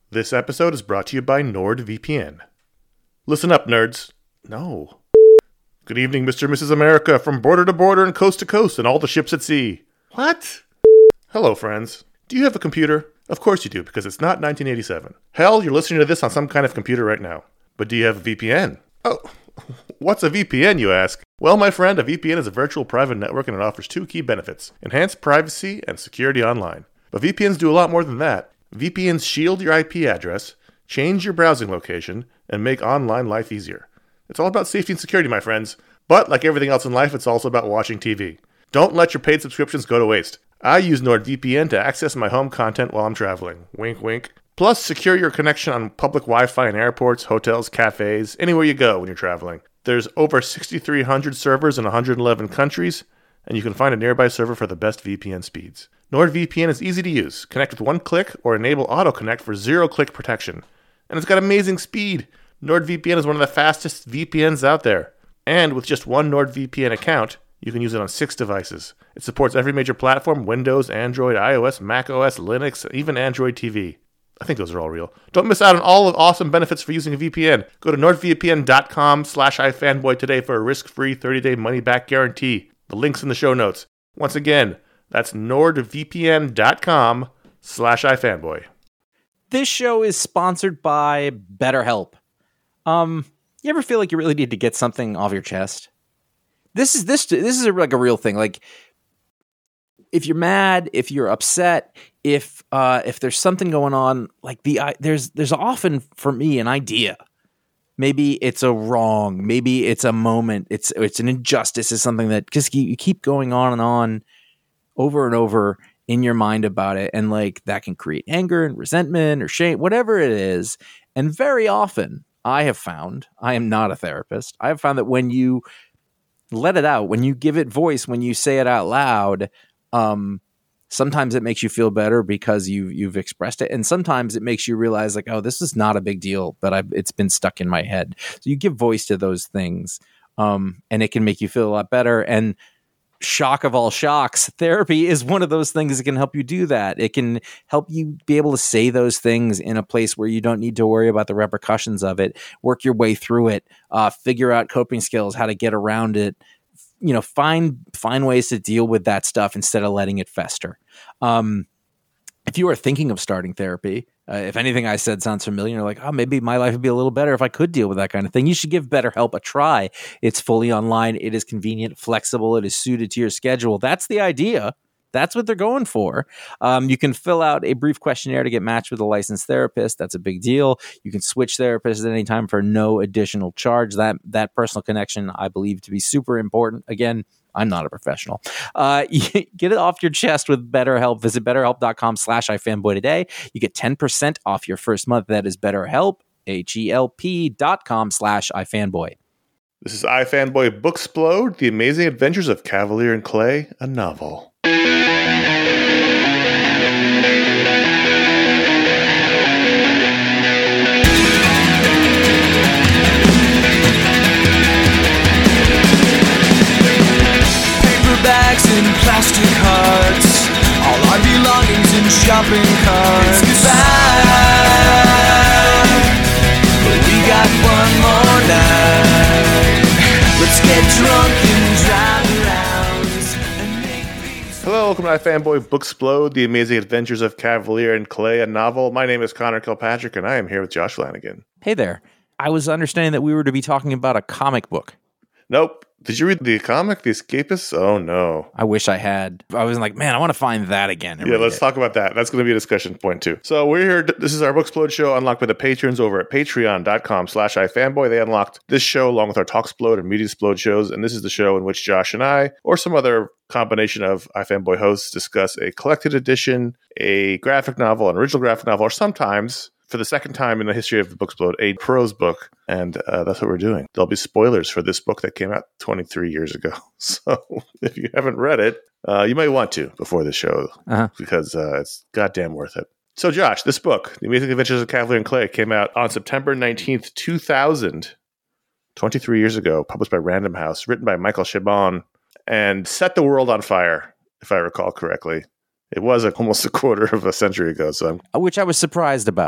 This episode is brought to you by NordVPN. Listen up, nerds. No. Good evening, Mr. and Mrs. America, from border to border and coast to coast and all the ships at sea. What? Hello, friends. Do you have a computer? Of course you do, because it's not 1987. Hell, you're listening to this on some kind of computer right now. But do you have a VPN? Oh, what's a VPN, you ask? Well, my friend, a VPN is a virtual private network and it offers two key benefits: enhanced privacy and security online. But VPNs do a lot more than that. VPNs shield your IP address, change your browsing location, and make online life easier. It's all about safety and security, my friends. But like everything else in life, it's also about watching TV. Don't let your paid subscriptions go to waste. I use NordVPN to access my home content while I'm traveling. Wink, wink. Plus, secure your connection on public Wi-Fi in airports, hotels, cafes, anywhere you go when you're traveling. There's over 6,300 servers in 111 countries, and you can find a nearby server for the best VPN speeds. NordVPN is easy to use. Connect with one click or enable auto-connect for zero-click protection. And it's got amazing speed. NordVPN is one of the fastest VPNs out there. And with just one NordVPN account, you can use it on 6 devices. It supports every major platform: Windows, Android, iOS, macOS, Linux, even Android TV. I think those are all real. Don't miss out on all the awesome benefits for using a VPN. Go to nordvpn.com/ifanboy today for a risk-free 30-day money-back guarantee. The link's in the show notes. Once again, that's nordvpn.com/ifanboy. This show is sponsored by BetterHelp. You ever feel like you really need to get something off your chest? This is like a real thing. Like, if you're mad, if you're upset, if there's something going on, like there's often for me an idea. Maybe it's a wrong, maybe it's a moment, it's an injustice, it's something that just you keep going on and on over and over in your mind about it, and like that can create anger and resentment or shame, whatever it is. And very often I have found, I am not a therapist, I have found that when you let it out, when you give it voice, when you say it out loud, sometimes it makes you feel better because you've expressed it, and sometimes it makes you realize like, oh, this is not a big deal, but it's been stuck in my head. So you give voice to those things, and it can make you feel a lot better. And shock of all shocks, therapy is one of those things that can help you do that. It can help you be able to say those things in a place where you don't need to worry about the repercussions of it, work your way through it, figure out coping skills, how to get around it, find ways to deal with that stuff instead of letting it fester. If you are thinking of starting therapy, if anything I said sounds familiar, you're like, oh, maybe my life would be a little better if I could deal with that kind of thing, you should give BetterHelp a try. It's fully online. It is convenient, flexible. It is suited to your schedule. That's the idea. That's what they're going for. You can fill out a brief questionnaire to get matched with a licensed therapist. That's a big deal. You can switch therapists at any time for no additional charge. That personal connection, I believe, to be super important. Again, I'm not a professional. Get it off your chest with BetterHelp. Visit BetterHelp.com/ifanboy today. You get 10% off your first month. That is BetterHelp, HELP.com/ifanboy. This is iFanboy Booksplode, The Amazing Adventures of Cavalier and Clay, a novel. Paperbacks and plastic hearts, all our belongings in shopping carts. It's goodbye, but we got one more night. Let's get drunk and drive around and make these. Hello, welcome to iFanboy Booksplode, The Amazing Adventures of Cavalier and Clay, a novel. My name is Connor Kilpatrick, and I am here with Josh Flanagan. Hey there. I was understanding that we were to be talking about a comic book. Nope. Did you read the comic, The Escapists? Oh, no. I wish I had. I was like, man, I want to find that again. Yeah, let's talk about that. That's going to be a discussion point, too. So we're here. This is our Booksplode show, unlocked by the patrons over at patreon.com/ifanboy. They unlocked this show along with our Talksplode and Mediasplode shows, and this is the show in which Josh and I, or some other combination of iFanboy hosts, discuss a collected edition, a graphic novel, an original graphic novel, or sometimes, for the second time in the history of the Booksplode, a prose book, and that's what we're doing. There'll be spoilers for this book that came out 23 years ago. So if you haven't read it, you might want to before the show, because it's goddamn worth it. So Josh, this book, The Amazing Adventures of Cavalier and Clay, came out on September 19th, 2000, 23 years ago, published by Random House, written by Michael Chabon, and set the world on fire, if I recall correctly. It was almost a quarter of a century ago, so which I was surprised about.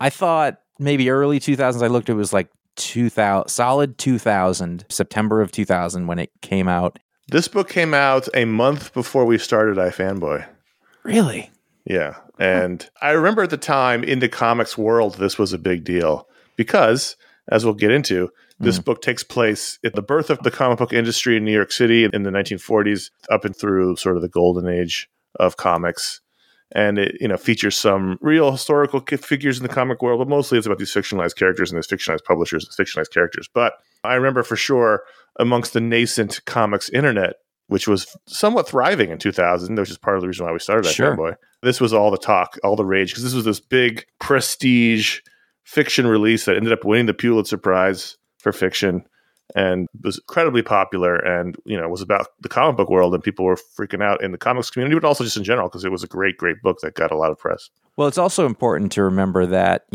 I thought maybe early 2000s. I looked, it was like 2000, solid 2000, September of 2000 when it came out. This book came out a month before we started iFanboy. Really? Yeah. And I remember at the time in the comics world, this was a big deal because, as we'll get into, this book takes place at the birth of the comic book industry in New York City in the 1940s up and through sort of the golden age of comics. And it, features some real historical figures in the comic world, but mostly it's about these fictionalized characters and these fictionalized publishers and fictionalized characters. But I remember for sure amongst the nascent comics internet, which was somewhat thriving in 2000, which is part of the reason why we started iFanboy. This was all the talk, all the rage, because this was this big prestige fiction release that ended up winning the Pulitzer Prize for fiction and was incredibly popular and, was about the comic book world, and people were freaking out in the comics community, but also just in general, because it was a great, great book that got a lot of press. Well, it's also important to remember that,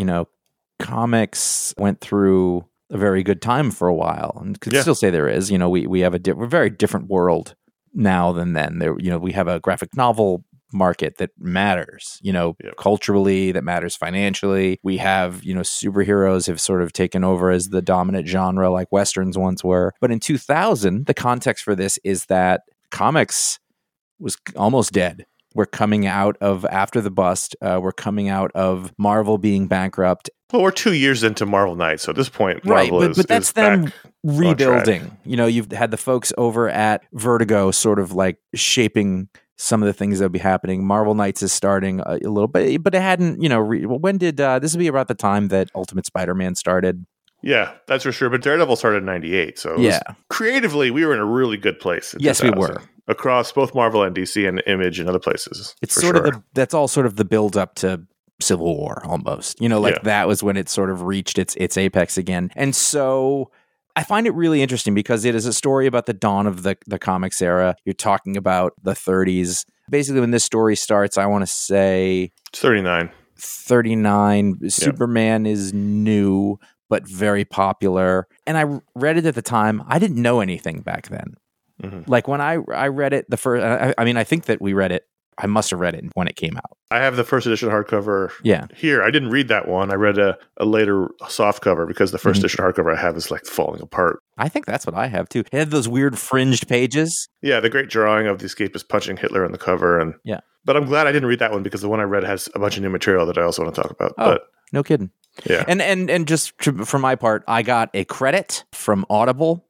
comics went through a very good time for a while, and could still say there is. We have a very different world now than then. There, we have a graphic novel market that matters, culturally, that matters financially. We have, superheroes have sort of taken over as the dominant genre like Westerns once were. But in 2000, the context for this is that comics was almost dead. We're coming out of after the bust. We're coming out of Marvel being bankrupt. Well, we're 2 years into Marvel Knights, so at this point, Marvel but that's is them back rebuilding. You've had the folks over at Vertigo sort of like shaping some of the things that would be happening. Marvel Knights is starting a little bit, but it hadn't, when did, this would be about the time that Ultimate Spider-Man started. Yeah, that's for sure. But Daredevil started in 98. So creatively, we were in a really good place. Yes, we were. Across both Marvel and DC and Image and other places. It's sort of that's all sort of the build up to Civil War almost. That was when it sort of reached its apex again. And so I find it really interesting because it is a story about the dawn of the comics era. You're talking about the 30s. Basically, when this story starts, I want to say... It's 39. 39. Yeah. Superman is new, but very popular. And I read it at the time. I didn't know anything back then. Mm-hmm. Like when I read it, the first... I think that we read it. I must have read it when it came out. I have the first edition hardcover here. I didn't read that one. I read a later soft cover because the first edition hardcover I have is like falling apart. I think that's what I have too. It had those weird fringed pages. Yeah, the great drawing of the escapist punching Hitler on the cover. And but I'm glad I didn't read that one because the one I read has a bunch of new material that I also want to talk about. Oh, but no kidding. Yeah. And just for my part, I got a credit from Audible.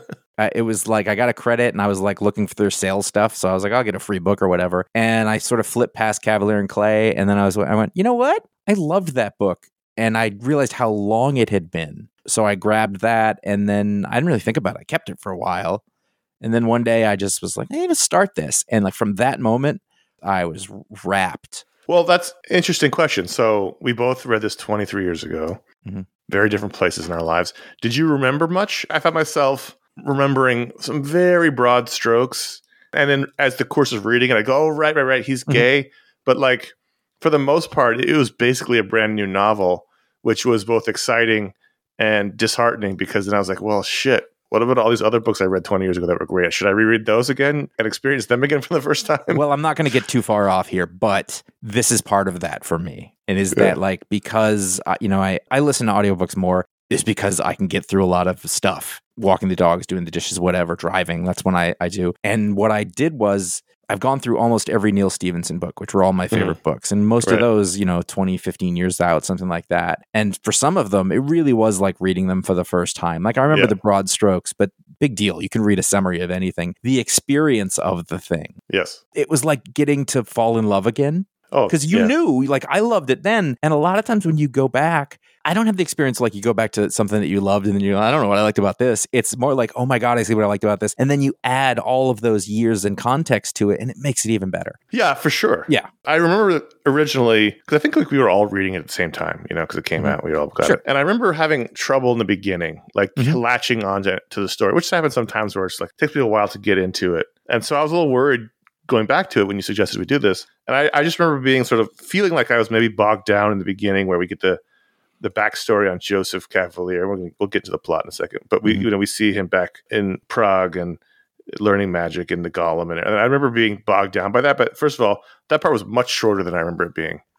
It was like I got a credit and I was like looking for their sales stuff. So I was like, I'll get a free book or whatever. And I sort of flipped past Cavalier and Clay. And then I went, you know what? I loved that book. And I realized how long it had been. So I grabbed that and then I didn't really think about it. I kept it for a while. And then one day I just was like, I need to start this. And like from that moment, I was wrapped. Well, that's an interesting question. So we both read this 23 years ago. Mm-hmm. Very different places in our lives. Did you remember much? I found myself remembering some very broad strokes. And then as the course of reading it, I go, oh, right. He's gay. But like, for the most part, it was basically a brand new novel, which was both exciting and disheartening because then I was like, well, shit. What about all these other books I read 20 years ago that were great? Should I reread those again and experience them again for the first time? Well, I'm not going to get too far off here, but this is part of that for me. And is that like, because, I listen to audiobooks more, is because I can get through a lot of stuff. Walking the dogs, doing the dishes, whatever, driving. That's when I do. And what I did was I've gone through almost every Neil Stephenson book, which were all my favorite books. And most of those, 20, 15 years out, something like that. And for some of them, it really was like reading them for the first time. Like I remember the broad strokes, but big deal. You can read a summary of anything. The experience of the thing. Yes. It was like getting to fall in love again. Oh, because you knew, like I loved it then. And a lot of times when you go back, I don't have the experience like you go back to something that you loved and then you're like, I don't know what I liked about this. It's more like, oh my God, I see what I liked about this. And then you add all of those years and context to it and it makes it even better. Yeah, for sure. Yeah. I remember originally, because I think like we were all reading it at the same time, because it came out, we all got it. And I remember having trouble in the beginning, like latching on to the story, which happens sometimes where it's like, it takes me a while to get into it. And so I was a little worried going back to it when you suggested we do this. And I just remember being sort of feeling like I was maybe bogged down in the beginning where we get the backstory on Joseph Cavalier. We'll get to the plot in a second. But we see him back in Prague and learning magic in the Golem. And I remember being bogged down by that. But first of all, that part was much shorter than I remember it being.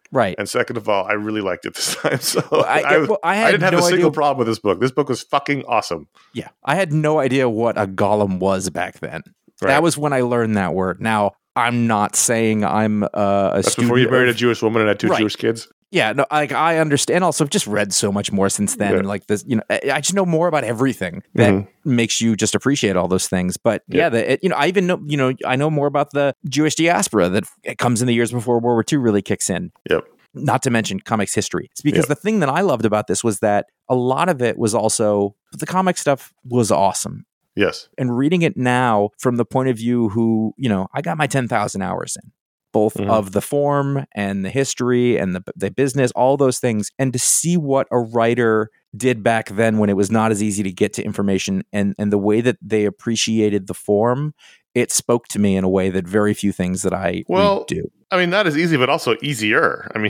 Right. And second of all, I really liked it this time. So I had didn't have no a single idea. problem with this book. This book was fucking awesome. Yeah. I had no idea what a golem was back then. Right. That was when I learned that word. Now, I'm not saying I'm a That's student before you married a of- Jewish woman and had two Right. Jewish kids. Yeah, no, like I understand. Also, I've just read so much more since then. Yeah. And like this, I just know more about everything that makes you just appreciate all those things. But I even know, I know more about the Jewish diaspora that it comes in the years before World War II really kicks in. Yep. Not to mention comics history. It's because the thing that I loved about this was that a lot of it was also the comic stuff was awesome. Yes. And reading it now from the point of view who, I got my 10,000 hours in. Both of the form and the history and the business, all those things. And to see what a writer did back then when it was not as easy to get to information and the way that they appreciated the form, it spoke to me in a way that very few things that I read do. I mean, not as easy, but also easier. I mean,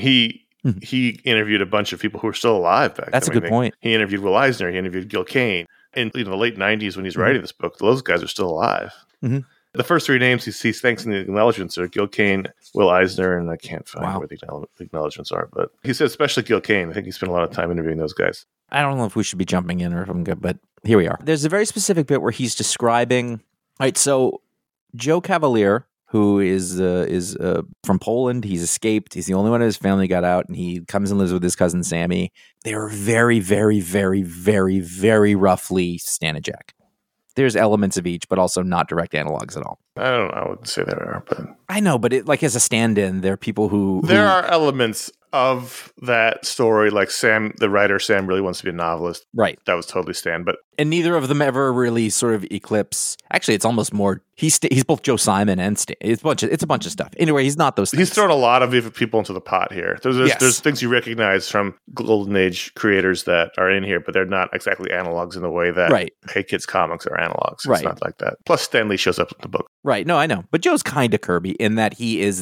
he interviewed a bunch of people who were still alive back then. That's a good point. He interviewed Will Eisner. He interviewed Gil Kane. In the late 90s when he's writing this book, those guys are still alive. Mm-hmm. The first three names he sees thanks in the acknowledgements are Gil Kane, Will Eisner, and I can't find where the acknowledgements are. But he said especially Gil Kane. I think he spent a lot of time interviewing those guys. I don't know if we should be jumping in or if I'm good, but here we are. There's a very specific bit where he's describing. All right, so Joe Cavalier, who is from Poland, he's escaped. He's the only one of his family got out, and he comes and lives with his cousin Sammy. They are very, very, very, very, very roughly Stan and Jack. There's elements of each, but also not direct analogs at all. I wouldn't say there are, but I know, but it, like as a stand-in, there are people who there are elements of that story, like Sam, the writer. Sam really wants to be a novelist, right? That was totally Stan, but and neither of them ever really sort of eclipse. Actually, it's almost more. He's both Joe Simon and Stan. It's a bunch of stuff. Anyway, he's not those things. He's thrown a lot of different people into the pot here. There's things you recognize from Golden Age creators that are in here, but they're not exactly analogs in the way that Hey Kids comics are analogs. It's not like that. Plus, Stan Lee shows up in the book. Right. No, I know. But Joe's kind of Kirby in that he is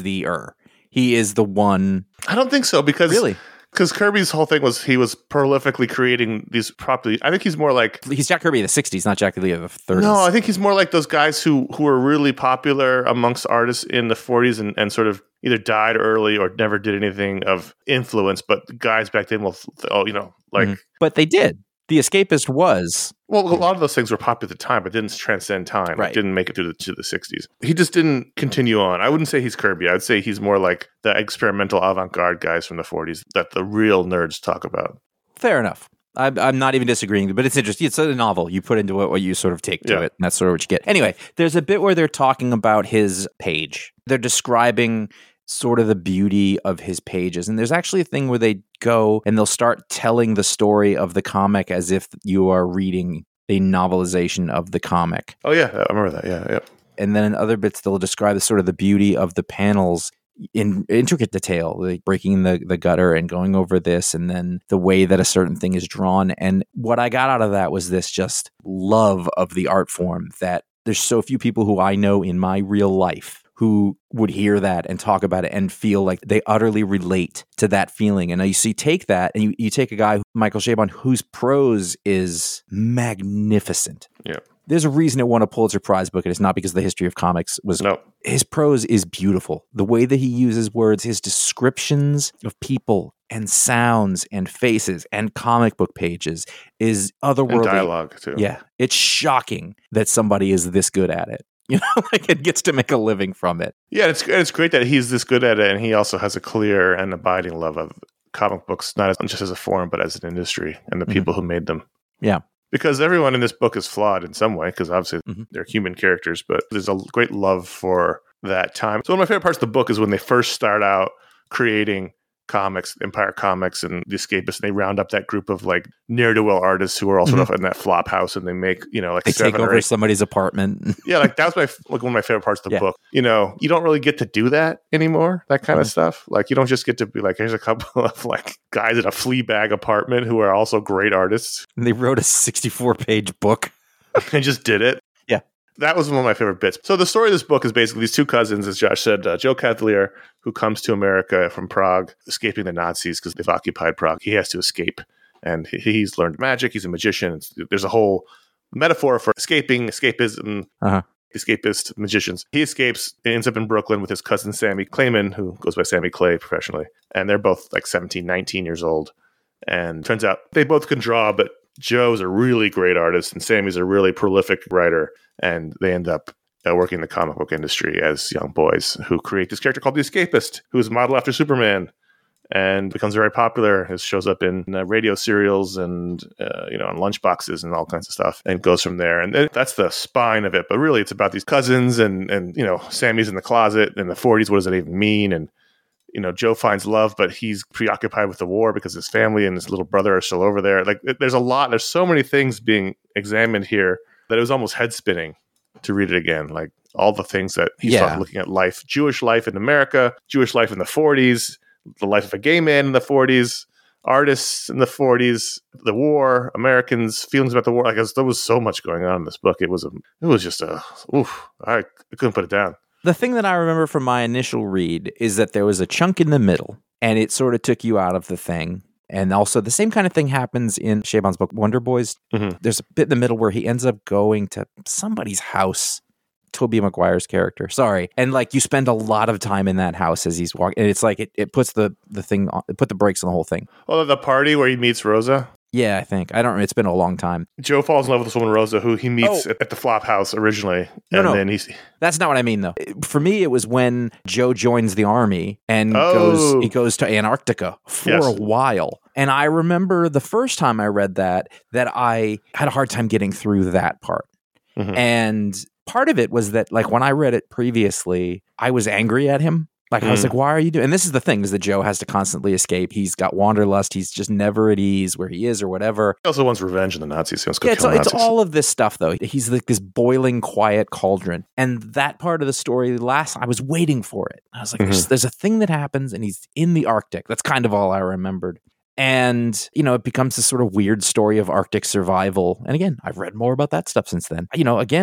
He is the one. I don't think so because really. Because Kirby's whole thing was he was prolifically creating these properties. I think he's more like... He's Jack Kirby in the 60s, not Jack Lee of the 30s. No, I think he's more like those guys who were really popular amongst artists in the 40s and sort of either died early or never did anything of influence. But the guys back then will, But they did. The Escapist was... Well, a lot of those things were popular at the time, but didn't transcend time. Right. It didn't make it to the 60s. He just didn't continue on. I wouldn't say he's Kirby. I'd say he's more like the experimental avant-garde guys from the 40s that the real nerds talk about. Fair enough. I'm not even disagreeing, but it's interesting. It's a novel. You put into it what you sort of take to it, and that's sort of what you get. Anyway, there's a bit where they're talking about his page. They're describing sort of the beauty of his pages. And there's actually a thing where they go and they'll start telling the story of the comic as if you are reading a novelization of the comic. Oh, yeah. I remember that. Yeah. And then in other bits, they'll describe the sort of the beauty of the panels in intricate detail, like breaking the gutter and going over this, and then the way that a certain thing is drawn. And what I got out of that was this just love of the art form that there's so few people who I know in my real life who would hear that and talk about it and feel like they utterly relate to that feeling. And you see, take that and you take a guy, Michael Chabon, whose prose is magnificent. Yeah. There's a reason it won a Pulitzer Prize book, and it's not because the history of comics was... No. His prose is beautiful. The way that he uses words, his descriptions of people and sounds and faces and comic book pages is otherworldly. And dialogue, too. Yeah. It's shocking that somebody is this good at it. You know, like it gets to make a living from it. Yeah, it's great that he's this good at it, and he also has a clear and abiding love of comic books, not just as a form, but as an industry and the people who made them. Yeah. Because everyone in this book is flawed in some way, because obviously they're human characters, but there's a great love for that time. So one of my favorite parts of the book is when they first start out creating comics, Empire Comics and The Escapists, and they round up that group of like ne'er-do-well artists who are all sort of in that flop house, and they make, like they 7 take or over 8. Somebody's apartment. Yeah, like that was one of my favorite parts of the book. You don't really get to do that anymore, that kind of stuff. Like you don't just get to be like, here's a couple of like guys in a Fleabag apartment who are also great artists. And they wrote a 64-page book. And just did it. Yeah. That was one of my favorite bits. So the story of this book is basically these two cousins, as Josh said, Joe Cavalier, who comes to America from Prague, escaping the Nazis because they've occupied Prague. He has to escape. And he's learned magic. He's a magician. There's a whole metaphor for escapism. escapist magicians. He escapes, ends up in Brooklyn with his cousin Sammy Clayman, who goes by Sammy Clay professionally. And they're both like 17, 19 years old. And turns out they both can draw, but Joe's a really great artist and Sammy's a really prolific writer. And they end up working in the comic book industry as young boys who create this character called the Escapist, who is modeled after Superman and becomes very popular. It shows up in radio serials and, on lunchboxes and all kinds of stuff, and goes from there. And that's the spine of it. But really, it's about these cousins and Sammy's in the closet in the 40s. What does that even mean? And, Joe finds love, but he's preoccupied with the war because his family and his little brother are still over there. Like, there's so many things being examined here that it was almost head spinning to read it again. Like all the things that he's looking at life, Jewish life in America, Jewish life in the 40s, the life of a gay man in the 40s, artists in the 40s, the war, Americans' feelings about the war. Like there was so much going on in this book. It was just I couldn't put it down. The thing that I remember from my initial read is that there was a chunk in the middle, and it sort of took you out of the thing. And also the same kind of thing happens in Chabon's book, Wonder Boys. Mm-hmm. There's a bit in the middle where he ends up going to somebody's house, Tobey Maguire's character. Sorry. And like you spend a lot of time in that house as he's walking. And it's like it puts the thing on, it put the brakes on the whole thing. Oh, the party where he meets Rosa? Yeah, I think. I don't know. It's been a long time. Joe falls in love with this woman, Rosa, who he meets at the Flop House originally. Then that's not what I mean, though. For me, it was when Joe joins the army and goes to Antarctica for a while. And I remember the first time I read that I had a hard time getting through that part. Mm-hmm. And part of it was that, like, when I read it previously, I was angry at him. Like, I was like, why are you doing? And this is the thing, is that Joe has to constantly escape. He's got wanderlust. He's just never at ease where he is or whatever. He also wants revenge on the Nazis. He wants to kill Nazis. It's all of this stuff, though. He's like this boiling, quiet cauldron. And that part of the story, I was waiting for it. I was like, there's a thing that happens, and he's in the Arctic. That's kind of all I remembered. And, it becomes this sort of weird story of Arctic survival. And again, I've read more about that stuff since then.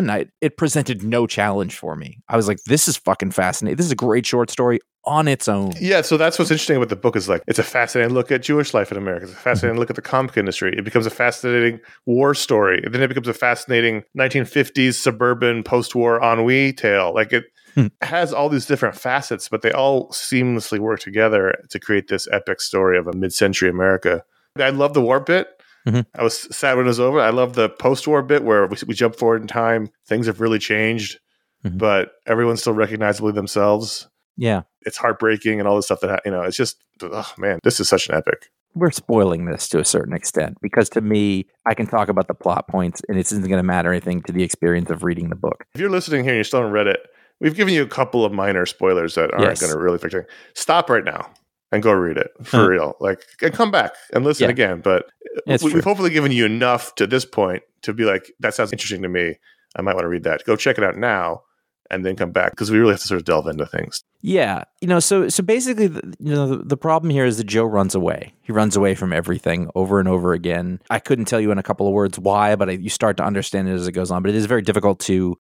It presented no challenge for me. I was like, this is fucking fascinating. This is a great short story on its own. Yeah, so that's what's interesting about the book is like, it's a fascinating look at Jewish life in America. It's a fascinating look at the comic industry. It becomes a fascinating war story. And then it becomes a fascinating 1950s suburban post-war ennui tale. Like it has all these different facets, but they all seamlessly work together to create this epic story of a mid-century America. I love the war bit. Mm-hmm. I was sad when it was over. I love the post-war bit where we jump forward in time. Things have really changed, but everyone's still recognizably themselves. Yeah. It's heartbreaking and all this stuff that, it's just, oh man, this is such an epic. We're spoiling this to a certain extent because to me, I can talk about the plot points and it isn't going to matter anything to the experience of reading the book. If you're listening here and you still haven't read it, we've given you a couple of minor spoilers that aren't going to really affect you. Stop right now and go read it for real. Like, and come back and listen again. But we've hopefully given you enough to this point to be like, that sounds interesting to me. I might want to read that. Go check it out now and then come back because we really have to sort of delve into things. Yeah. So basically, the problem here is that Joe runs away. He runs away from everything over and over again. I couldn't tell you in a couple of words why, but you start to understand it as it goes on. But it is very difficult to...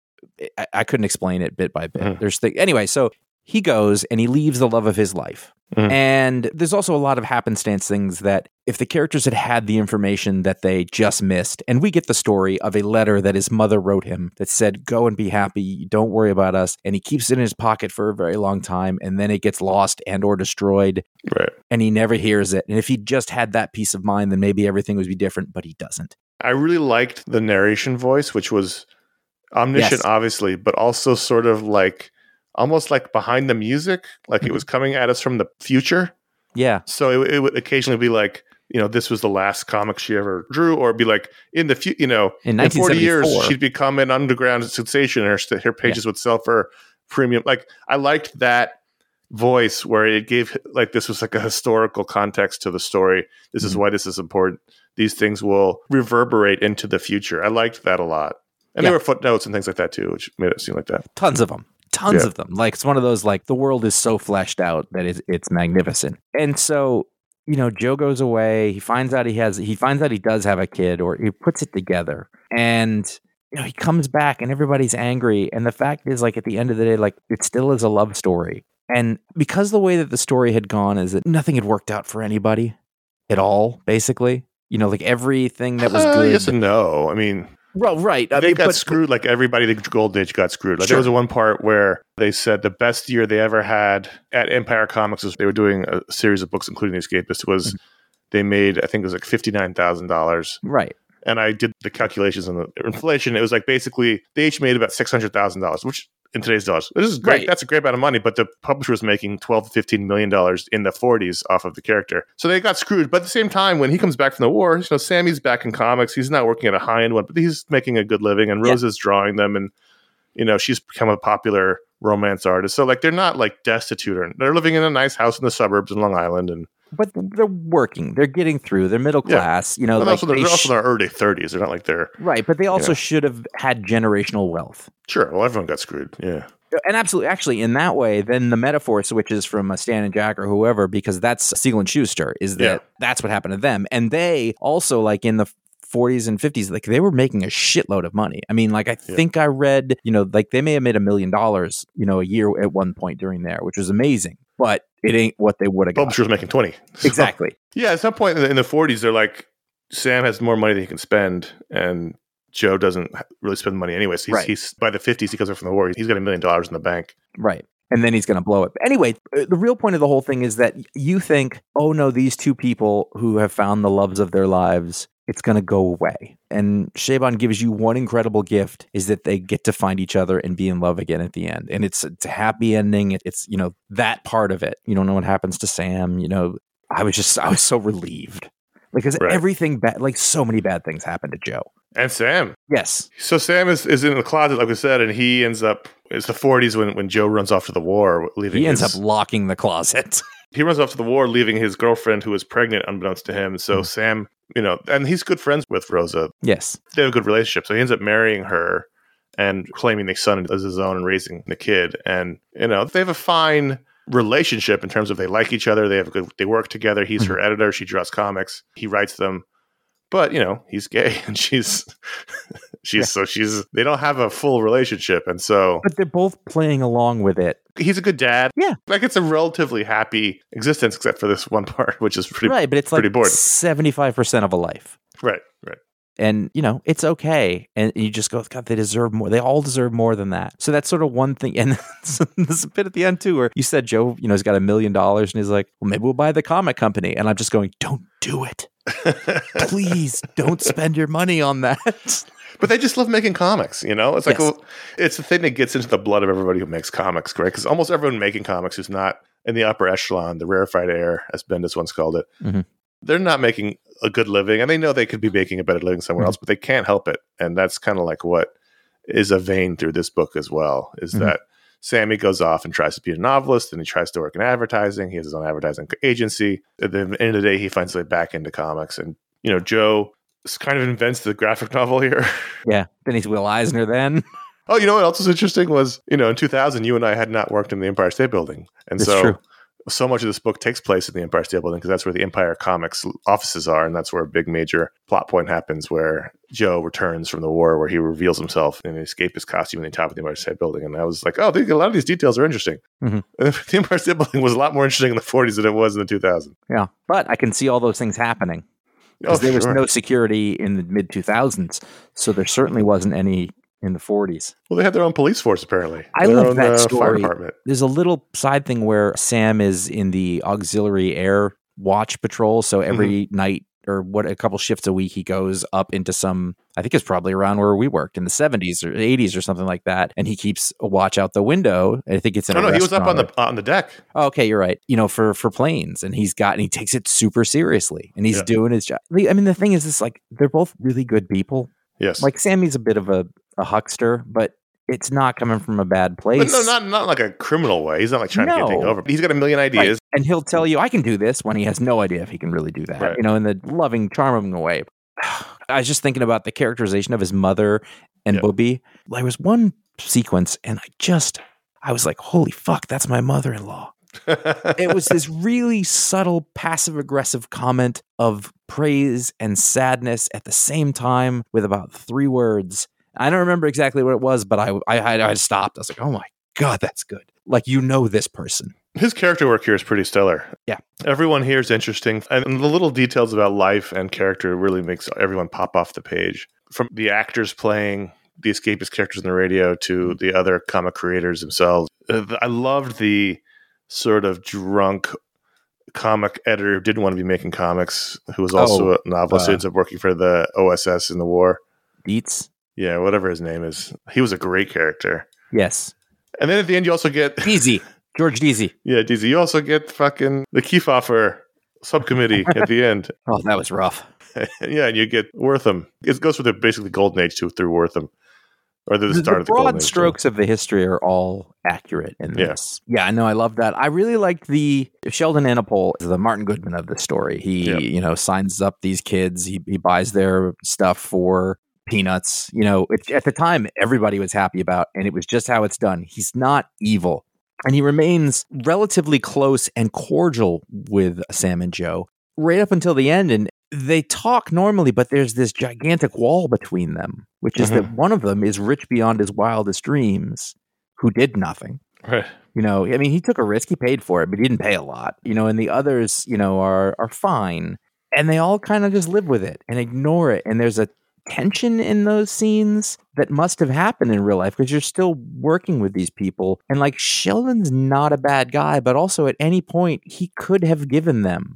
I couldn't explain it bit by bit. Anyway, so he goes and he leaves the love of his life. And there's also a lot of happenstance things that if the characters had had the information that they just missed, and we get the story of a letter that his mother wrote him that said, go and be happy, don't worry about us. And he keeps it in his pocket for a very long time. And then it gets lost and or destroyed. Right. And he never hears it. And if he just had that peace of mind, then maybe everything would be different, but he doesn't. I really liked the narration voice, which was omniscient, obviously, but also sort of like almost like behind the music, like it was coming at us from the future. Yeah. So it would occasionally be like, this was the last comic she ever drew, or be like in the future, in 40 years, she'd become an underground sensation. Her pages would sell for premium. Like I liked that voice where it gave like, this was like a historical context to the story. This is why this is important. These things will reverberate into the future. I liked that a lot. And there were footnotes and things like that too, which made it seem like that. Tons of them. Tons of them. Like it's one of those, like the world is so fleshed out that it's magnificent. And so, Joe goes away. He finds out he does have a kid, or he puts it together. And, he comes back and everybody's angry. And the fact is, like, at the end of the day, like it still is a love story. And because the way that the story had gone is that nothing had worked out for anybody at all, basically. Like everything that was good. Yes and no. I mean, Well, right. They got screwed like everybody in the Golden Age got screwed. Like there was one part where they said the best year they ever had at Empire Comics was they were doing a series of books, including The Escapist, was they made, I think it was like $59,000. Right. And I did the calculations on the inflation. It was like basically they each made about $600,000, which in today's dollars, this is great. Right. That's a great amount of money. But the publisher was making $12 to $15 million in the 40s off of the character. So they got screwed. But at the same time, when he comes back from the war, you know, Sammy's back in comics. He's not working at a high-end one, but he's making a good living. And Rosa's drawing them. And, you know, she's become a popular romance artist. So, like, they're not, like, destitute. Or they're living in a nice house in the suburbs in Long Island. But they're working. They're getting through. They're middle class. You know, like they're also in their early 30s. They're not like they're... Right, but they also should have had generational wealth. Sure. Well, everyone got screwed. Yeah. And absolutely, actually, in that way, then the metaphor switches from Stan and Jack or whoever, because that's Siegel and Schuster, is that that's what happened to them. And they also, like in the 40s and 50s, like they were making a shitload of money. I mean, like I think I read, you know, like they may have made $1 million, you know, a year at one point during there, which was amazing. But it ain't what they would have got. Publisher was making 20. So, exactly. Yeah, at some point in the 40s, they're like, Sam has more money than he can spend, and Joe doesn't really spend money anyway. So he's by the 50s, he comes up from the war. He's got $1 million in the bank. Right. And then he's going to blow it. But anyway, the real point of the whole thing is that you think, oh no, these two people who have found the loves of their lives, it's going to go away. And Chabon gives you one incredible gift, is that they get to find each other and be in love again at the end. And it's a happy ending. It's, you know, that part of it. You don't know what happens to Sam. You know, I was so relieved. Because everything bad, like so many bad things happen to Joe. And Sam. Yes. So Sam is in the closet, like we said, and he ends up, it's the 40s when Joe runs off to the war. He ends up locking the closet. He runs off to the war, leaving his girlfriend who is pregnant, unbeknownst to him. So Sam, you know, and he's good friends with Rosa. Yes. They have a good relationship. So he ends up marrying her and claiming the son as his own and raising the kid. And, you know, they have a fine relationship in terms of they like each other. They work together. He's her editor. She draws comics. He writes them. But, you know, he's gay and they don't have a full relationship. And so. But they're both playing along with it. He's a good dad. Yeah. Like it's a relatively happy existence, except for this one part, which is pretty right. But it's like boring. 75% of a life. Right. And, you know, it's okay. And you just go, God, they deserve more. They all deserve more than that. So that's sort of one thing. And there's a bit at the end, too, where you said Joe, you know, has got $1 million. And he's like, well, maybe we'll buy the comic company. And I'm just going, don't do it. Please don't spend your money on that. But they just love making comics, you know? It's like, it's the thing that gets into the blood of everybody who makes comics, right? Because almost everyone making comics who's not in the upper echelon, the rarefied air, as Bendis once called it, they're not making a good living, and they know they could be making a better living somewhere else, but they can't help it. And that's kind of like what is a vein through this book as well, is that Sammy goes off and tries to be a novelist, and he tries to work in advertising. He has his own advertising agency. At the end of the day, he finds his way back into comics. And, you know, Joe kind of invents the graphic novel here. Yeah. Then he's Will Eisner then. Oh, you know what else was interesting was, you know, in 2000, you and I had not worked in the Empire State Building. And that's true. So much of this book takes place in the Empire State Building because that's where the Empire Comics offices are, and that's where a big major plot point happens where Joe returns from the war, where he reveals himself in an escapist costume in the top of the Empire State Building. And I was like, oh, a lot of these details are interesting. And the Empire State Building was a lot more interesting in the 40s than it was in the 2000s. Yeah, but I can see all those things happening. Because there was no security in the mid-2000s, so there certainly wasn't any in the 40s. Well, they had their own police force, apparently. I love that story. Fire department. There's a little side thing where Sam is in the auxiliary air watch patrol. So every night or a couple shifts a week, he goes up into some, I think it's probably around where we worked in the 70s or 80s or something like that. And he keeps a watch out the window. I think it's in he was up on the deck. Oh, okay, you're right. You know, for planes. And he takes it super seriously. And he's doing his job. I mean, the thing is, like, they're both really good people. Yes. Like, Sammy's a bit of a huckster, but it's not coming from a bad place. But no, not like a criminal way. He's not like trying to get things over. He's got a million ideas. Right. And he'll tell you, I can do this, when he has no idea if he can really do that. You know, in the loving, charming way. I was just thinking about the characterization of his mother and Bobby. There was one sequence, and I was like, holy fuck, that's my mother-in-law. It was this really subtle, passive-aggressive comment of praise and sadness at the same time with about 3 words. I don't remember exactly what it was, but I stopped. I was like, oh my God, that's good. Like, you know this person. His character work here is pretty stellar. Yeah. Everyone here is interesting. And the little details about life and character really makes everyone pop off the page. from the actors playing the escapist characters on the radio to the other comic creators themselves. I loved the sort of drunk comic editor who didn't want to be making comics, who was also a novelist who ends up working for the OSS in the war. Dietz? Yeah, whatever his name is. He was a great character. Yes. And then at the end, you also get... Deasy. George Deasy. Yeah, Deasy. You also get fucking the Kefauver subcommittee at the end. Oh, that was rough. Yeah, and you get Wortham. It goes through the basically golden age through Wortham. Or the start of the golden age. Broad strokes of the history are all accurate in this. Yeah, I know. I love that. I really liked the Sheldon Anapol, the Martin Goodman of the story. He, signs up these kids. He buys their stuff for peanuts. At the time, everybody was happy about, and it was just how it's done. He's not evil. And he remains relatively close and cordial with Sam and Joe right up until the end. And they talk normally, but there's this gigantic wall between them, which is that one of them is rich beyond his wildest dreams, who did nothing. Right. He took a risk, he paid for it, but he didn't pay a lot. And the others, are fine. And they all kind of just live with it and ignore it. And there's a tension in those scenes that must have happened in real life because you're still working with these people. And like Sheldon's not a bad guy, but also at any point he could have given them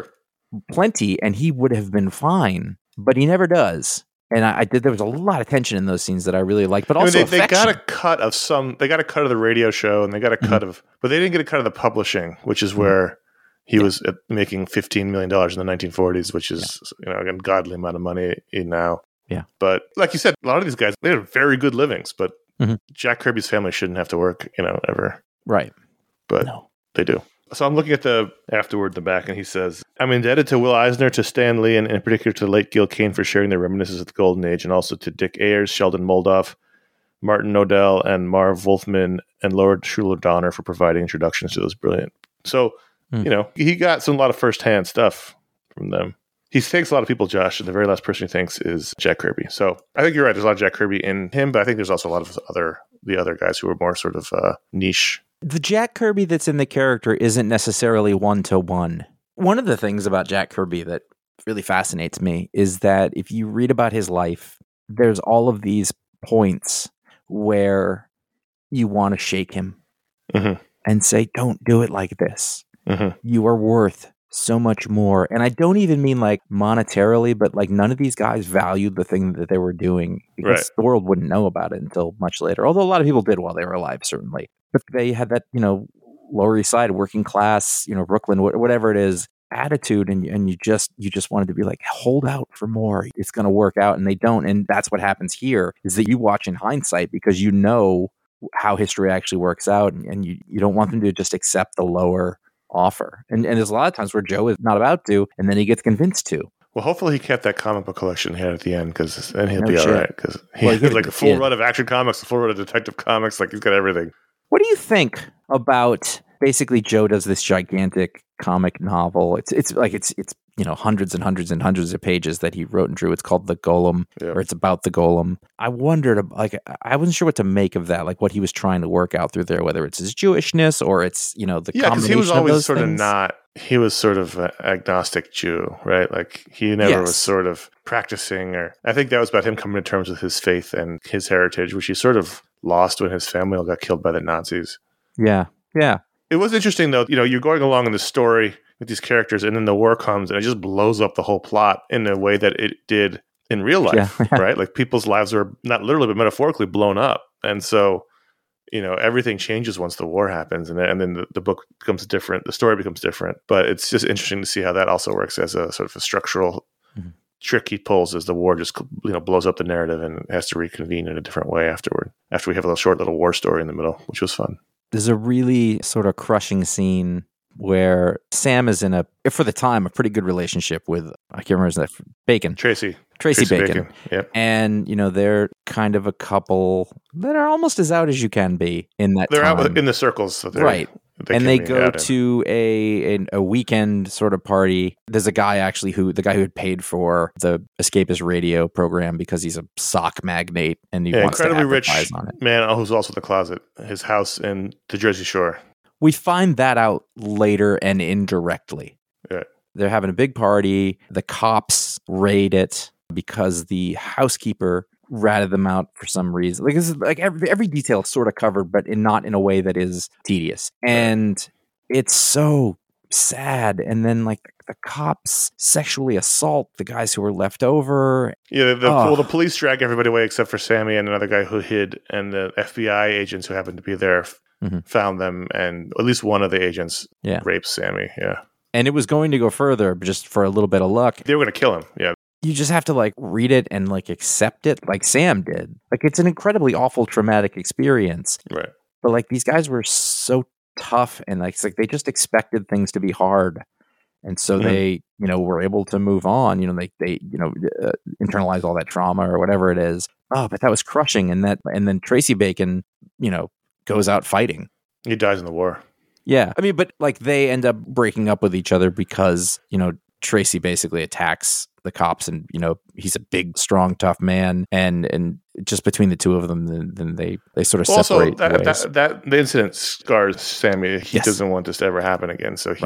plenty and he would have been fine, but he never does. And there was a lot of tension in those scenes that I really liked, but also they got a cut of they got a cut of the radio show and they got a cut of, but they didn't get a cut of the publishing, which is where he was making $15 million in the 1940s, which is, an ungodly amount of money now. Yeah. But like you said, a lot of these guys, they had very good livings, but Jack Kirby's family shouldn't have to work, ever. Right. But they do. So I'm looking at the afterward in the back, and he says, I'm indebted to Will Eisner, to Stan Lee, and in particular to the late Gil Kane for sharing their reminiscences of the Golden Age, and also to Dick Ayers, Sheldon Moldoff, Martin Nodell, and Marv Wolfman, and Lord Schuler Donner for providing introductions to those brilliant. So, he got a lot of firsthand stuff from them. He thanks a lot of people, Josh, and the very last person he thanks is Jack Kirby. So I think you're right. There's a lot of Jack Kirby in him, but I think there's also a lot of the other guys who are more sort of niche. The Jack Kirby that's in the character isn't necessarily one-to-one. One of the things about Jack Kirby that really fascinates me is that if you read about his life, there's all of these points where you want to shake him and say, don't do it like this. You are worth so much more. And I don't even mean like monetarily, but like none of these guys valued the thing that they were doing because the world wouldn't know about it until much later. Although a lot of people did while they were alive, certainly. But they had that, Lower East Side, working class, Brooklyn, whatever it is, attitude. And you just wanted to be like, hold out for more. It's going to work out. And they don't. And that's what happens here is that you watch in hindsight because you know how history actually works out. And you don't want them to just accept the lower offer. And there's a lot of times where Joe is not about to, and then he gets convinced to. Well, hopefully he kept that comic book collection he had at the end, because then he'll be all right. Because he has like a full run of Action Comics, a full run of Detective Comics. Like, he's got everything. What do you think about basically Joe does this gigantic comic novel? It's hundreds and hundreds and hundreds of pages that he wrote and drew. It's called The Golem, or it's about the Golem. I wondered, I wasn't sure what to make of that, like what he was trying to work out through there, whether it's his Jewishness or it's, the combination because he was always sort things. He was sort of an agnostic Jew, right? Like, he never was sort of practicing, or I think that was about him coming to terms with his faith and his heritage, which he sort of lost when his family all got killed by the Nazis. Yeah. Yeah. It was interesting, though. You're going along in the story with these characters, and then the war comes, and it just blows up the whole plot in a way that it did in real life, right? Like, people's lives were not literally, but metaphorically blown up. And so, everything changes once the war happens, and then the book becomes different. The story becomes different. But it's just interesting to see how that also works as a sort of a structural trick he pulls as the war just blows up the narrative and has to reconvene in a different way afterward, after we have a short little war story in the middle, which was fun. There's a really sort of crushing scene where Sam is in for the time, a pretty good relationship with, I can't remember his name, Bacon. Tracy Bacon. Yep. And, they're kind of a couple that are almost as out as you can be in that They're time. out in the circles. So right. And they go to a weekend sort of party. There's a guy actually the guy who had paid for the escapist radio program because he's a sock magnate and he wants to incredibly advertise rich on it. Man who's also in the closet. His house in the Jersey Shore. We find that out later and indirectly. Yeah. They're having a big party. The cops raid it. because the housekeeper ratted them out for some reason. Like, this is like every detail is sort of covered, but not in a way that is tedious. And it's so sad. And then like the cops sexually assault the guys who were left over. Yeah, the police drag everybody away except for Sammy and another guy who hid, and the FBI agents who happened to be there found them, and at least one of the agents raped Sammy. Yeah. And it was going to go further, but just for a little bit of luck. They were going to kill him. Yeah. You just have to like read it and like accept it like Sam did. Like, it's an incredibly awful, traumatic experience. Right. But like, these guys were so tough, and like, it's like they just expected things to be hard. And so they, were able to move on, they internalize all that trauma or whatever it is. Oh, but that was crushing. And then Tracy Bacon, goes out fighting. He dies in the war. Yeah. I mean, but like they end up breaking up with each other because, Tracy basically attacks the cops, and, he's a big, strong, tough man. And just between the two of them, then they sort of separate. Also, the incident scars Sammy. He doesn't want this to ever happen again. So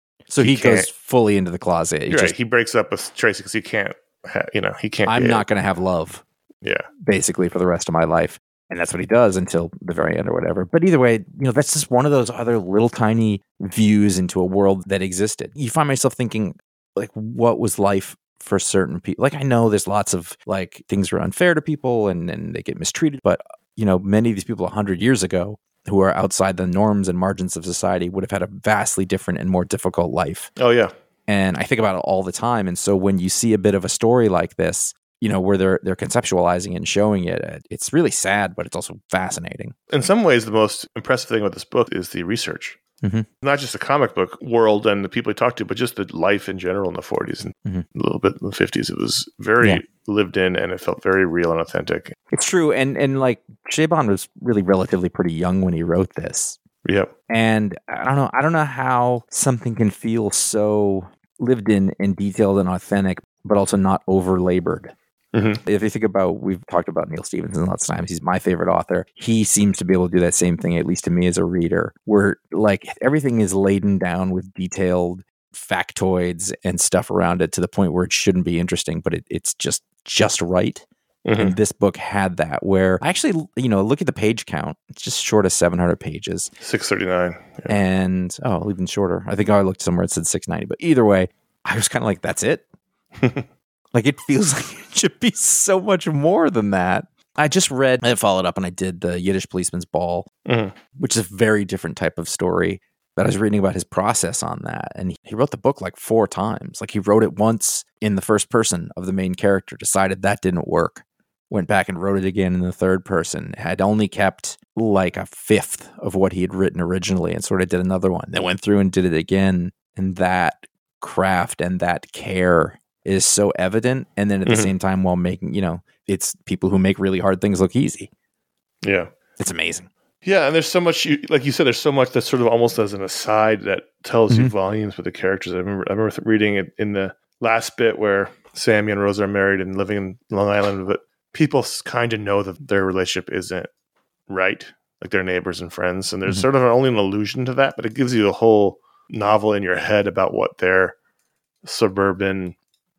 he goes fully into the closet. He breaks up with Tracy because he can't, he can't. I'm not going to have love. Yeah. Basically for the rest of my life. And that's what he does until the very end or whatever. But either way, that's just one of those other little tiny views into a world that existed. You find myself thinking, like, what was life for certain people? Like, I know there's lots of like things were unfair to people and they get mistreated. But, many of these people 100 years ago who are outside the norms and margins of society would have had a vastly different and more difficult life. Oh, yeah. And I think about it all the time. And so when you see a bit of a story like this, where they're conceptualizing and showing it, it's really sad, but it's also fascinating. In some ways, the most impressive thing about this book is the research. Mm-hmm. Not just the comic book world and the people he talked to, but just the life in general in the 40s and a little bit in the 50s. It was very lived in, and it felt very real and authentic. It's true. And like, Chabon was really relatively pretty young when he wrote this. Yep. And I don't know how something can feel so lived in and detailed and authentic, but also not over-labored. Mm-hmm. If you think about, we've talked about Neil Stephenson lots of times. He's my favorite author. He seems to be able to do that same thing, at least to me as a reader, where like everything is laden down with detailed factoids and stuff around it to the point where it shouldn't be interesting, but it's just right. Mm-hmm. And this book had that, where I actually, look at the page count. It's just short of 700 pages. 639. Yeah. And, even shorter. I think I looked somewhere, it said 690. But either way, I was kind of like, that's it? Like, it feels like it should be so much more than that. I followed up and I did the Yiddish Policeman's Ball, which is a very different type of story. But I was reading about his process on that. And he wrote the book like 4 times. Like, he wrote it once in the first person of the main character, decided that didn't work. Went back and wrote it again in the third person. Had only kept like a fifth of what he had written originally and sort of did another one. Then went through and did it again. And that craft and that care is so evident. And then at the same time, while making, it's people who make really hard things look easy. Yeah. It's amazing. Yeah. And there's so much, like you said, there's so much that's sort of almost as an aside that tells you volumes with the characters. I remember reading it in the last bit where Sammy and Rosa are married and living in Long Island, but people kind of know that their relationship isn't right, like they're neighbors and friends. And there's sort of only an allusion to that, but it gives you a whole novel in your head about what their suburban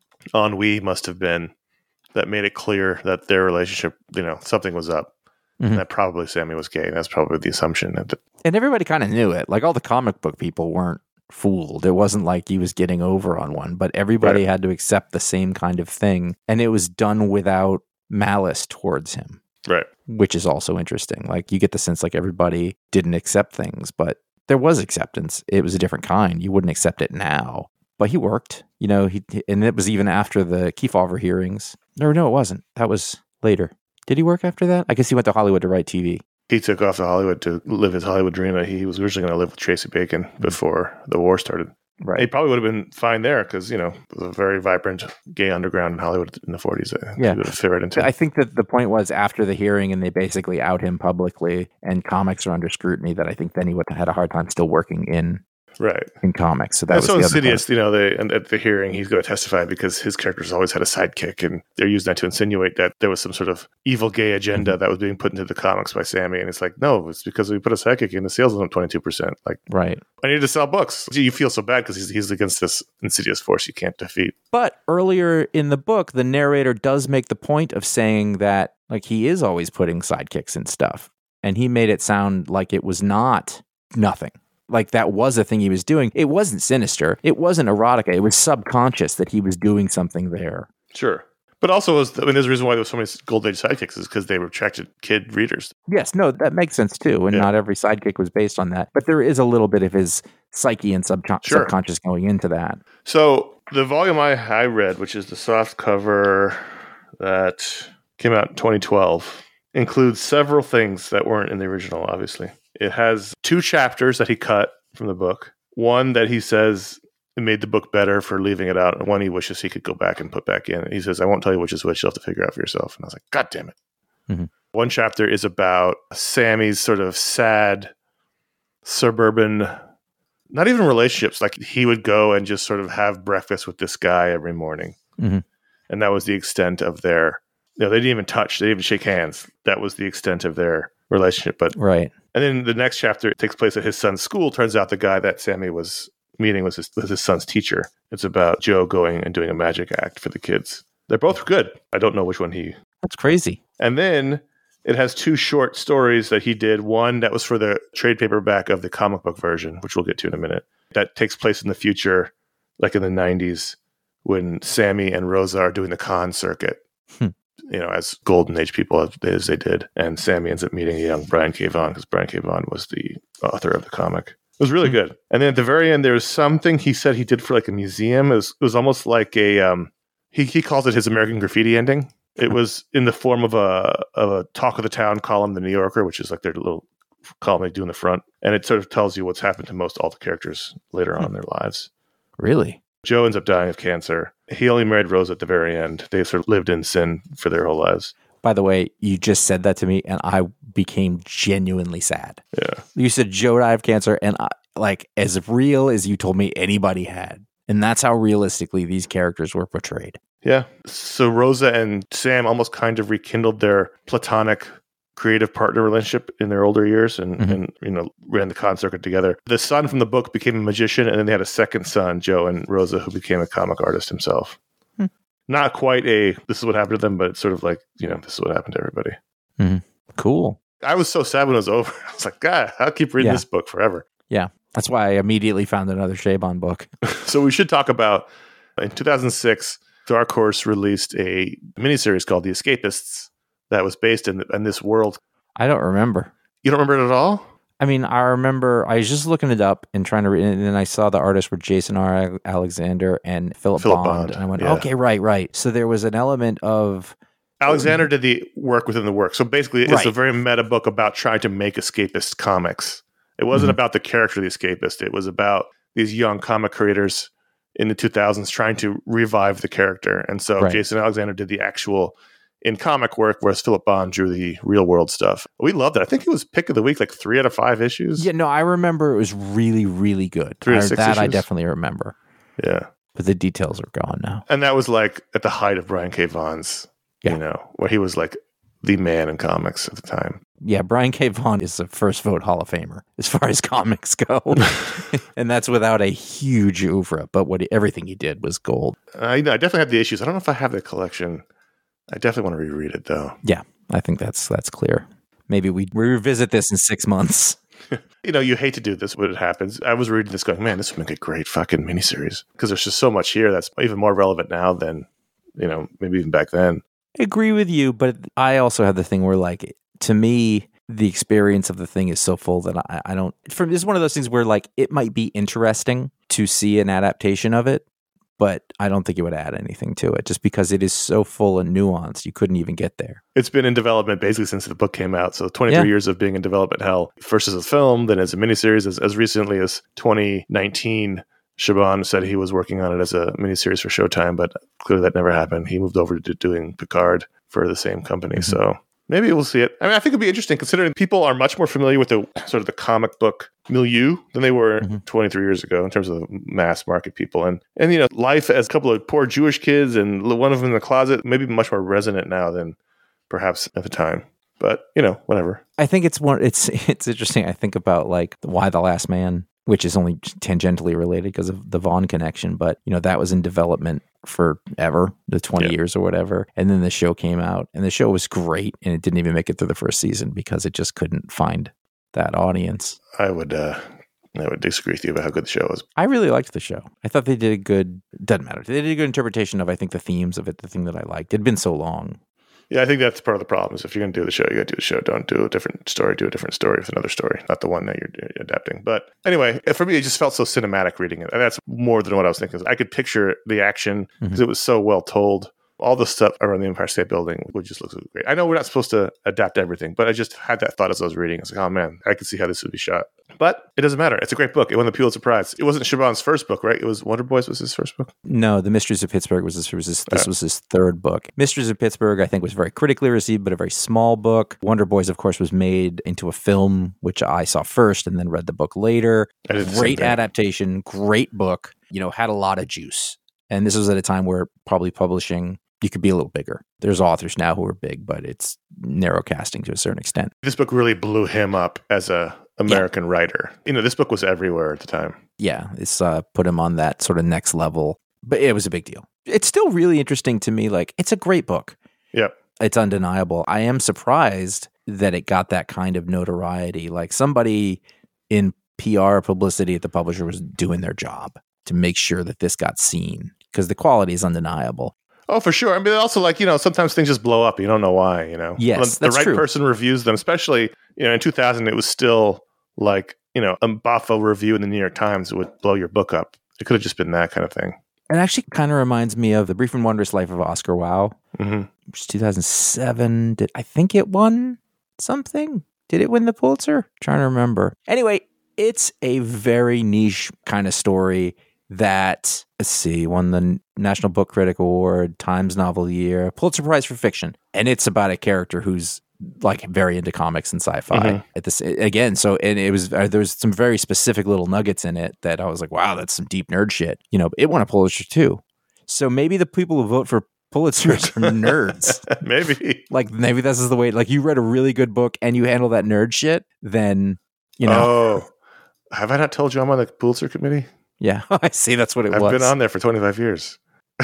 ennui must have been that made it clear that their relationship, something was up. And that probably Sammy was gay. That's probably the assumption. And everybody kind of knew it. Like, all the comic book people weren't fooled. It wasn't like he was getting over on one, but everybody had to accept the same kind of thing. And it was done without malice towards him. Right. Which is also interesting. Like, you get the sense like everybody didn't accept things, but there was acceptance. It was a different kind. You wouldn't accept it now. But he worked, and it was even after the Kefauver hearings. No, it wasn't. That was later. Did he work after that? I guess he went to Hollywood to write TV. He took off to Hollywood to live his Hollywood dream. He was originally going to live with Tracy Bacon before the war started. Right. He probably would have been fine there because, it was a very vibrant gay underground in Hollywood in the 40s. Yeah. He would have fit right into. I think that the point was after the hearing and they basically out him publicly and comics are under scrutiny, that I think then he would have had a hard time still working in Right. in comics. So that That's was so the other part. Insidious, and at the hearing, he's going to testify because his character's always had a sidekick, and they're using that to insinuate that there was some sort of evil gay agenda that was being put into the comics by Sammy. And it's like, no, it's because we put a sidekick in, the sales went up 22%. Like, Right. I need to sell books. You feel so bad because he's against this insidious force you can't defeat. But earlier in the book, the narrator does make the point of saying that like he is always putting sidekicks in stuff. And he made it sound like it was not nothing. Like that was a thing he was doing. It wasn't sinister. It wasn't erotica. It was subconscious that he was doing something there. Sure. But also, there's a reason why there was so many Gold Age sidekicks is because they attracted kid readers. Yes, no, that makes sense too. And not every sidekick was based on that. But there is a little bit of his psyche and subconscious going into that. So the volume I read, which is the soft cover that came out in 2012, includes several things that weren't in the original, obviously. It has 2 chapters that he cut from the book. One that he says it made the book better for leaving it out, and one he wishes he could go back and put back in. And he says, I won't tell you which is which. You'll have to figure out for yourself. And I was like, God damn it. Mm-hmm. One chapter is about Sammy's sort of sad suburban, not even relationships. Like he would go and just sort of have breakfast with this guy every morning. Mm-hmm. And that was the extent of their, they didn't even touch. They didn't even shake hands. That was the extent of their relationship. But right. And then the next chapter takes place at his son's school. Turns out the guy that Sammy was meeting was his son's teacher. It's about Joe going and doing a magic act for the kids. They're both good. I don't know which one he... That's crazy. And then it has 2 short stories that he did. One that was for the trade paperback of the comic book version, which we'll get to in a minute. That takes place in the future, like in the 90s, when Sammy and Rosa are doing the con circuit. As Golden Age people as they did. And Sammy ends up meeting a young Brian K. Vaughan because Brian K. Vaughan was the author of the comic. It was really good. And then at the very end, there's something he said he did for like a museum. It was almost like a, he calls it his American Graffiti ending. It was in the form of a Talk of the Town column, The New Yorker, which is like their little column they do in the front. And it sort of tells you what's happened to most all the characters later on in their lives. Really? Joe ends up dying of cancer. He only married Rose at the very end. They sort of lived in sin for their whole lives. By the way, you just said that to me, and I became genuinely sad. Yeah. You said Joe died of cancer, and as real as you told me anybody had. And that's how realistically these characters were portrayed. Yeah. So Rosa and Sam almost kind of rekindled their platonic creative partner relationship in their older years and ran the con circuit together. The son from the book became a magician, and then they had a second son, Joe and Rosa, who became a comic artist himself. Not quite this is what happened to them, but it's sort of like, this is what happened to everybody. Mm-hmm. Cool. I was so sad when it was over. I was like, God, I'll keep reading this book forever. Yeah. That's why I immediately found another Chabon book. So we should talk about, in 2006, Dark Horse released a miniseries called The Escapists that was based in this world. I don't remember. You don't remember it at all? I mean, I remember I was just looking it up and trying to read it, and then I saw the artists were Jason R. Alexander and Philip Bond. And I went, okay, right. So there was an element of... Alexander did the work within the work. So basically, it's a very meta book about trying to make escapist comics. It wasn't about the character of the escapist. It was about these young comic creators in the 2000s trying to revive the character. And so Jason Alexander did the actual in comic work, whereas Philip Bond drew the real world stuff. We loved it. I think it was pick of the week, like 3 out of 5 issues. Yeah, no, I remember it was really, really good. 3 out of 6 issues. I definitely remember. Yeah. But the details are gone now. And that was like at the height of Brian K. Vaughan's, where he was like the man in comics at the time. Yeah, Brian K. Vaughan is a first vote Hall of Famer as far as comics go. And that's without a huge oeuvre, but everything he did was gold. I definitely have the issues. I don't know if I have the collection. I definitely want to reread it, though. Yeah, I think that's clear. Maybe we revisit this in 6 months. You hate to do this when it happens. I was reading this going, man, this would make a great fucking miniseries. Because there's just so much here that's even more relevant now than, maybe even back then. I agree with you, but I also have the thing where, like, to me, the experience of the thing is so full that I don't... This is one of those things where, like, it might be interesting to see an adaptation of it, but I don't think it would add anything to it just because it is so full and nuanced. You couldn't even get there. It's been in development basically since the book came out. So 23 years of being in development hell. First as a film, then as a miniseries. As recently as 2019, Chabon said he was working on it as a miniseries for Showtime, but clearly that never happened. He moved over to doing Picard for the same company. Mm-hmm. So Maybe we'll see it. I mean, I think it'd be interesting considering people are much more familiar with the sort of the comic book milieu than they were 23 years ago in terms of mass market people. And life as a couple of poor Jewish kids and one of them in the closet, maybe much more resonant now than perhaps at the time. But, whatever. I think it's interesting. I think about like Why the Last Man, which is only tangentially related because of the Vaughn connection. But, that was in development forever, the 20 years or whatever. And then the show came out and the show was great. And it didn't even make it through the first season because it just couldn't find that audience. I would disagree with you about how good the show was. I really liked the show. I thought they did a good, doesn't matter. They did a good interpretation of, I think, the themes of it, the thing that I liked. It had been so long. Yeah, I think that's part of the problem is if you're going to do the show, you got to do the show. Don't do a different story. Do a different story with another story, not the one that you're adapting. But anyway, for me, it just felt so cinematic reading it. And that's more than what I was thinking. I could picture the action because it was so well told. All the stuff around the Empire State Building would just look so great. I know we're not supposed to adapt everything, but I just had that thought as I was reading. I was like, oh man, I could see how this would be shot. But it doesn't matter. It's a great book. It won the Pulitzer Prize. It wasn't Chabon's first book, right? It was Wonder Boys was his first book? No, The Mysteries of Pittsburgh was this was his third book. Mysteries of Pittsburgh, I think, was very critically received, but a very small book. Wonder Boys, of course, was made into a film, which I saw first and then read the book later. Great adaptation, great book, had a lot of juice. And this was at a time where probably publishing, you could be a little bigger. There's authors now who are big, but it's narrow casting to a certain extent. This book really blew him up as a American writer. This book was everywhere at the time. Yeah, it's put him on that sort of next level, but it was a big deal. It's still really interesting to me. Like, it's a great book. Yep. It's undeniable. I am surprised that it got that kind of notoriety. Like, somebody in PR publicity at the publisher was doing their job to make sure that this got seen because the quality is undeniable. Oh, for sure. I mean, also, sometimes things just blow up. You don't know why, Yes, the that's right true. person reviews them, especially, in 2000, it was still like, a Boffo review in the New York Times would blow your book up. It could have just been that kind of thing. It actually kind of reminds me of The Brief and Wondrous Life of Oscar Wilde, which is 2007. I think it won something? Did it win the Pulitzer? Trying to remember. Anyway, it's a very niche kind of story that, won the National Book Critic Award, Times Novel of the Year, Pulitzer Prize for Fiction. And it's about a character who's like very into comics and sci-fi at this again. So, and it was, there was some very specific little nuggets in it that I was like, wow, that's some deep nerd shit. It won a Pulitzer too. So maybe the people who vote for Pulitzers are nerds. Maybe. Like, maybe this is the way, like, you read a really good book and you handle that nerd shit, then, Oh, have I not told you I'm on the Pulitzer committee? Yeah, I see. That's what it was. I've been on there for 25 years.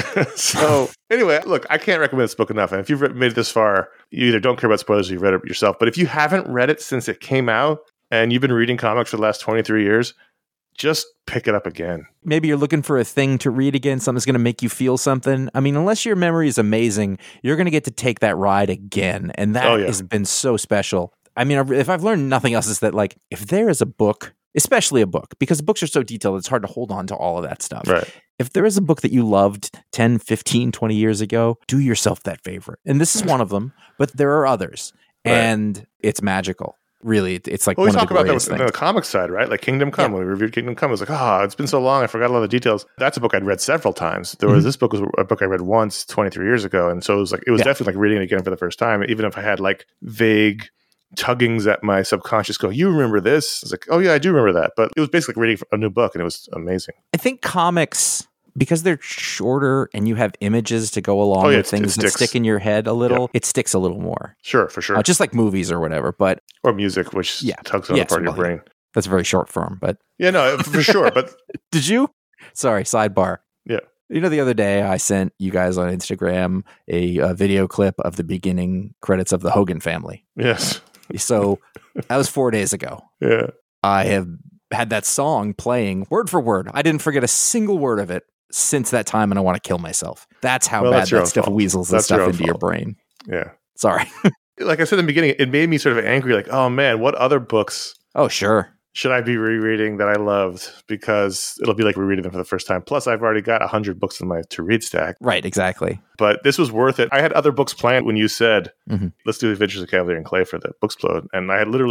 So anyway, look, I can't recommend this book enough. And if you've made it this far, you either don't care about spoilers or you've read it yourself. But if you haven't read it since it came out and you've been reading comics for the last 23 years, just pick it up again. Maybe you're looking for a thing to read again, something that's going to make you feel something. I mean, unless your memory is amazing, you're going to get to take that ride again. And that has been so special. I mean, if I've learned nothing else, is that, like, if there is a book, especially a book, because books are so detailed, it's hard to hold on to all of that stuff. Right. If there is a book that you loved 10, 15, 20 years ago, do yourself that favor. And this is one of them, but there are others. Right. And it's magical. Really, it's like one of the greatest things. On the comic side, right? Like Kingdom Come, when we reviewed Kingdom Come, it was like, it's been so long, I forgot a lot of the details. That's a book I'd read several times. This book was a book I read once 23 years ago. And so it was definitely like reading it again for the first time, even if I had like vague tuggings at my subconscious go, you remember this? I was like, oh yeah, I do remember that. But it was basically reading a new book and it was amazing. I think comics, because they're shorter and you have images to go along with things that stick in your head a little, it sticks a little more. Sure, for sure. Just like movies or whatever, or music, which tugs on a part of your brain. That's a very short form, but yeah, no, for sure. But did you? Sorry, sidebar. Yeah. The other day I sent you guys on Instagram a video clip of the beginning credits of the Hogan Family. Yes. So that was 4 days ago. Yeah. I have had that song playing word for word. I didn't forget a single word of it since that time, and I want to kill myself. That's how bad that stuff weasels the stuff into your brain. Yeah. Sorry. Like I said in the beginning, it made me sort of angry, like, oh man, what other books should I be rereading that I loved? Because it'll be like rereading them for the first time. Plus, I've already got 100 books in my to-read stack. Right, exactly. But this was worth it. I had other books planned when you said, let's do The Adventures of Cavalier and Clay for the Booksplode. And I had literally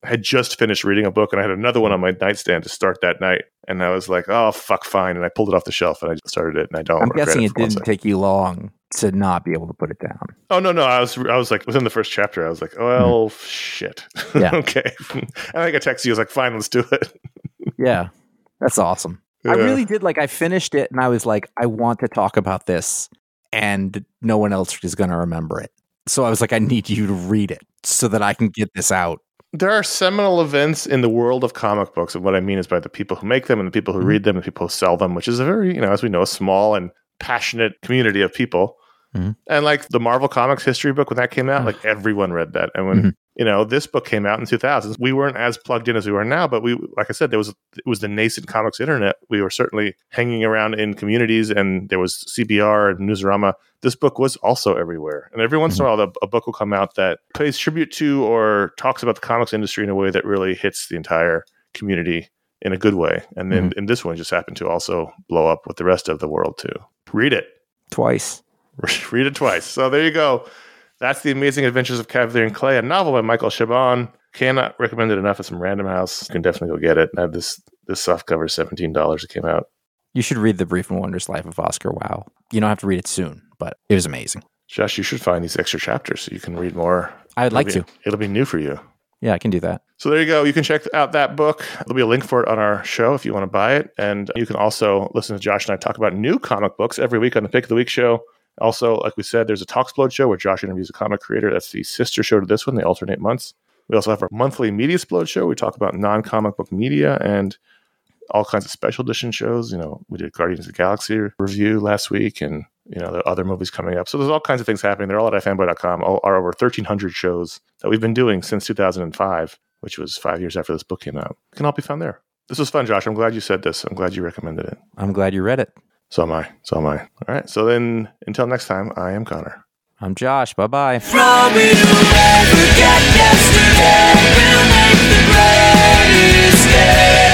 I had just finished reading a book, and I had another one on my nightstand to start that night. And I was like, oh, fuck, fine. And I pulled it off the shelf, and I just started it, and I don't I'm regret guessing it it for 1 didn't second. take you long to not be able to put it down. Oh, no. I was like, within the first chapter, I was like, well, shit. Yeah. Okay. And I think I texted you. I was like, fine, let's do it. Yeah, that's awesome. I Yeah. really did. Like, I finished it and I was like, I want to talk about this, and no one else is going to remember it. So I was like, I need you to read it so that I can get this out. There are seminal events in the world of comic books, and what I mean is by the people who make them and the people who Mhm. read them and the people who sell them, which is a very, as we know, a small and passionate community of people. Mhm. And like the Marvel Comics history book, when that came out, like everyone read that. And when, this book came out in 2000s, we weren't as plugged in as we are now, but we, like I said, it was the nascent comics internet. We were certainly hanging around in communities, and there was CBR and Newsarama. This book was also everywhere. And every once in a while, a book will come out that pays tribute to or talks about the comics industry in a way that really hits the entire community in a good way. And then in this one, just happened to also blow up with the rest of the world too. Read it. Twice. Read it twice. So there you go. That's The Amazing Adventures of Cavalier and Clay, a novel by Michael Chabon. Cannot recommend it enough. It's from Random House. You can definitely go get it. I have this softcover, $17. It came out. You should read The Brief and Wondrous Life of Oscar Wilde. You don't have to read it soon, but it was amazing. Josh, you should find these extra chapters so you can read more. I would like to. It'll be new for you. Yeah, I can do that. So there you go. You can check out that book. There'll be a link for it on our show if you want to buy it. And you can also listen to Josh and I talk about new comic books every week on the Pick of the Week show. Also, like we said, there's a Talksplode show where Josh interviews a comic creator. That's the sister show to this one. They alternate months. We also have our monthly Media Splode show. We talk about non-comic book media and all kinds of special edition shows. We did Guardians of the Galaxy review last week, and there are other movies coming up. So there's all kinds of things happening. They're all at ifanboy.com. All are over 1,300 shows that we've been doing since 2005, which was 5 years after this book came out. It can all be found there. This was fun, Josh. I'm glad you said this. I'm glad you recommended it. I'm glad you read it. So am I. All right. So then, until next time, I am Connor. I'm Josh. Bye-bye. Throw it away, forget yesterday, we'll make the greatest day.